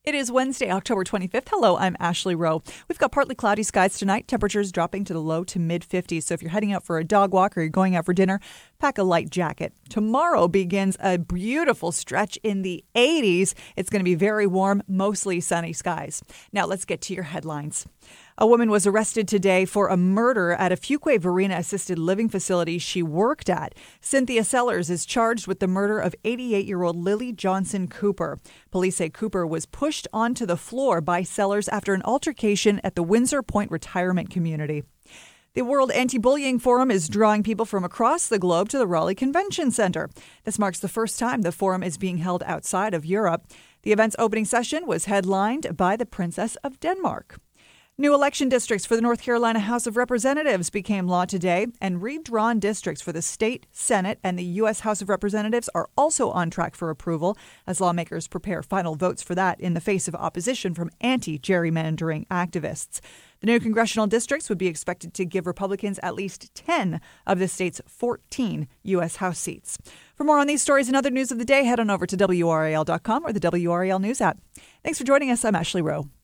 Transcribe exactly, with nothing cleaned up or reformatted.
It is Wednesday, October twenty-fifth. Hello, I'm Ashley Rowe. We've got partly cloudy skies tonight, temperatures dropping to the low to mid fifties. So if you're heading out for a dog walk or you're going out for dinner, pack a light jacket. Tomorrow begins a beautiful stretch in the eighties. It's going to be very warm, mostly sunny skies. Now let's get to your headlines. A woman was arrested today for a murder at a Fuquay Varina assisted living facility she worked at. Cynthia Sellers is charged with the murder of eighty-eight-year-old Lily Johnson Cooper. Police say Cooper was pushed onto the floor by Sellers after an altercation at the Windsor Point Retirement Community. The World Anti-Bullying Forum is drawing people from across the globe to the Raleigh Convention Center. This marks the first time the forum is being held outside of Europe. The event's opening session was headlined by the Princess of Denmark. New election districts for the North Carolina House of Representatives became law today, and redrawn districts for the state Senate and the U S House of Representatives are also on track for approval as lawmakers prepare final votes for that in the face of opposition from anti-gerrymandering activists. The new congressional districts would be expected to give Republicans at least ten of the state's fourteen U S House seats. For more on these stories and other news of the day, head on over to W R A L dot com or the W R A L News app. Thanks for joining us. I'm Ashley Rowe.